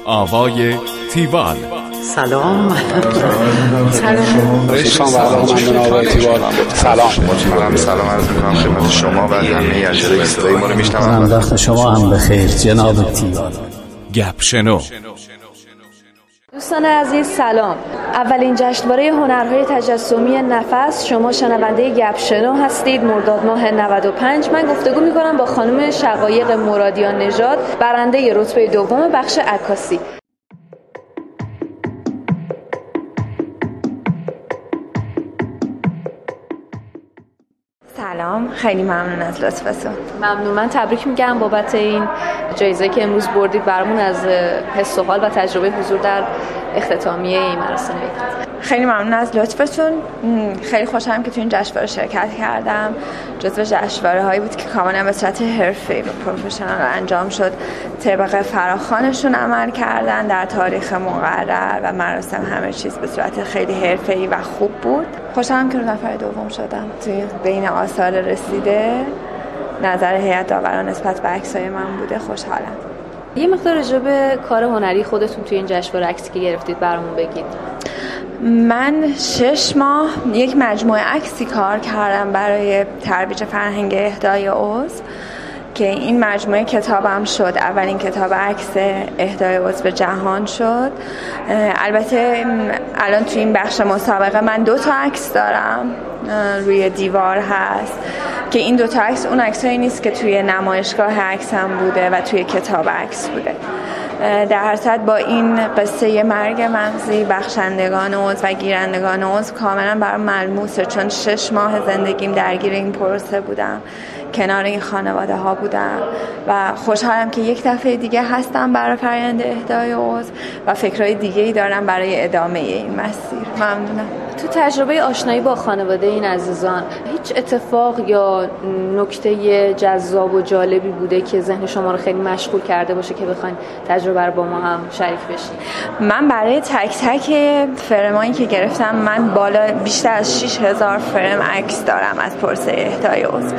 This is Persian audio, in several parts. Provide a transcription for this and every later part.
آوای تیوال. سلام. سلام عرض می‌کنم خدمت شما و همه اجرای صدای ما رو میشنوم. وقت شما هم بخیر جناب تیوال. گپ شنو. دوستان عزیز سلام. اولین جشنواره هنرهای تجسمی نفس، شما شنونده گپ شنو هستید. مرداد ماه 95 من گفتگو میکنم با خانم شقایق مرادیان نژاد، برنده رتبه دوم بخش عکاسی. سلام، خیلی ممنون از لطفتون. ممنون. من تبریک میگم بابت این جایزه که امروز بردید برامون، از حس و حال و تجربه حضور در اختتامیه این مراسم. خیلی ممنون از لطفتون. خیلی خوشحالم که تو این جشنواره شرکت کردم. جزو جشنواره هایی بود که کاملا به صورت حرفه‌ای و پروفشنال انجام شد. طبق فراخوانشون عمل کردن در تاریخ مقرر و مراسم همه چیز به صورت خیلی حرفه‌ای و خوب بود. خوشحالم که نفر دوم شدم. توی بین آثار رسیده نظر هیئت داوران نسبت به عکسای من بوده. خوشحالم. یه مقدار راجع به کار هنری خودتون توی این جشنواره عکسی که گرفتید برامون بگید. من 6 ماه یک مجموعه عکسی کار کردم برای ترویج فرهنگ اهدای عضو که این مجموعه کتابم شد. اولین کتاب عکس اهدای عضو به جهان شد. البته الان توی این بخش مسابقه من 2 تا عکس دارم روی دیوار هست که این 2 تا عکس اون عکسایی نیست که توی نمایشگاه عکسم بوده و توی کتاب عکس بوده. در هر صورت با این قصه مرگ مغزی بخشندگان عضو و گیرندگان عضو کاملا برام ملموسه، چون 6 ماه زندگیم درگیر این پروسه بودم، کنار این خانواده ها بودم و خوشحالم که یک دفعه دیگه هستم برای فرآیند اهدای عضو و فکرهای دیگه‌ای دارم برای ادامه این مسیر. ممنونم. تو تجربه آشنایی با خانواده این عزیزان هیچ اتفاق یا نکته جذاب و جالبی بوده که ذهن شما رو خیلی مشغول کرده باشه که بخواید تجربه رو با ما هم شریک بشید؟ من برای تک تک فرمایی که گرفتم، من بیشتر از 6000 فرم عکس دارم از پروسه اهدای عضو.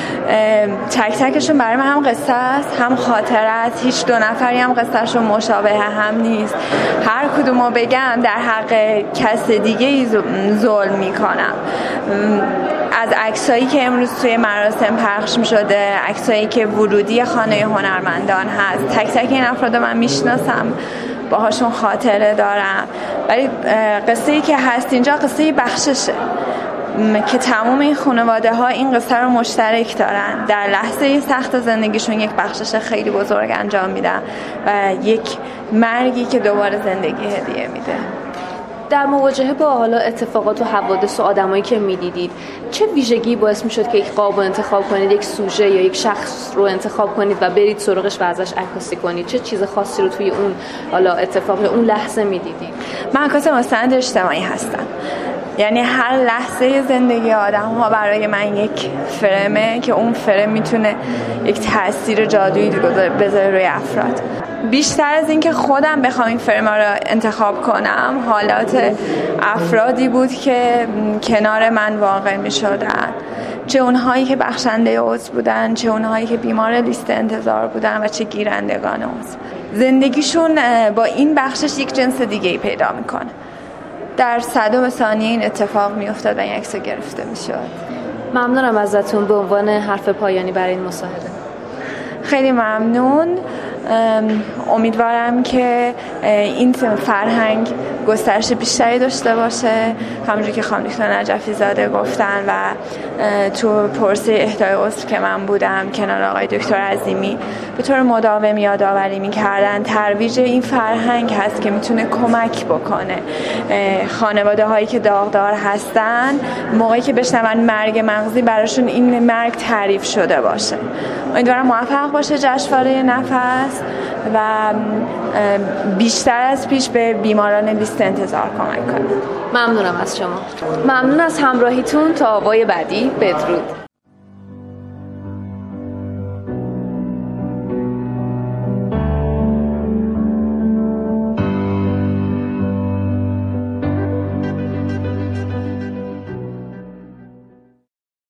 تک تکشون برای من هم قصه است هم خاطره است. هیچ 2 نفری هم قصهشون مشابه هم نیست. هر کدومو بگم در حق کس دیگه ظلم میکنم. از عکسایی که امروز توی مراسم پخش می‌شده، عکسایی که ورودی خانه هنرمندان هست، تک تک این افراد من میشناسم، باهاشون خاطره دارم، ولی قصه‌ای که هست اینجا قصه بخششه که تمام این خانواده ها این قصه رو مشترک دارن. در لحظه سخت زندگیشون یک بخشش خیلی بزرگ انجام میدن و یک مرگی که دوباره زندگی هدیه میده. در مواجهه با حالا اتفاقات و حوادث و آدمایی که میدیدید، چه ویژگی باعث میشد که یک قاب رو انتخاب کنید، یک سوژه یا یک شخص رو انتخاب کنید و برید سراغش و ازش عکاسی کنید؟ چه چیز خاصی رو توی اون حالا اتفاق یا اون لحظه میدیدید؟ من عکاس مستند اجتماعی هستم، یعنی هر لحظه زندگی آدم ها برای من یک فرمه که اون فرم میتونه یک تأثیر جادویی بذاره روی افراد. بیشتر از این که خودم بخوام این فرم رو انتخاب کنم، حالات افرادی بود که کنار من واقع می شدن، چه اونهایی که بخشنده عضو بودن، چه اونهایی که بیمار لیست انتظار بودن و چه گیرندگان عضو. زندگیشون با این بخشش یک جنس دیگه‌ای پیدا میکنه. در 100 ثانیه این اتفاق میافتاد و این عکس گرفته میشد. ممنونم ازتون به عنوان حرف پایانی برای این مصاحبه. خیلی ممنون. امیدوارم که این فرهنگ گسترش بیشتری داشته باشه، همونجوری که خانم دکتر نجفی زاده گفتن و تو پروسه اهدای عضو که من بودم کنار آقای دکتر عظیمی به طور مداوم یادآوری می‌کردن. ترویج این فرهنگ هست که میتونه کمک بکنه خانواده هایی که داغدار هستن، موقعی که بشنون مرگ مغزی براشون این مرگ تعریف شده باشه. امیدوارم موفق باشه جشنواره نفس و بیشتر از پیش به بیماران لیست انتظار کمک کنه. ممنونم از شما. ممنون از همراهیتون. تا آوای بعدی، بدرود.